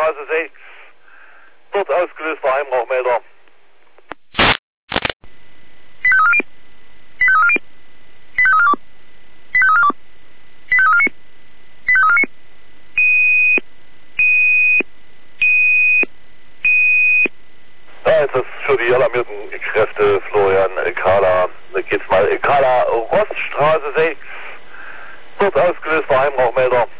Roststraße 6. Dort ausgelöster Heimrauchmelder. Ja, jetzt ist für die alarmierten Kräfte Florian Kala. Da geht's mal Kala Roststraße 6. Dort ausgelöster Heimrauchmelder.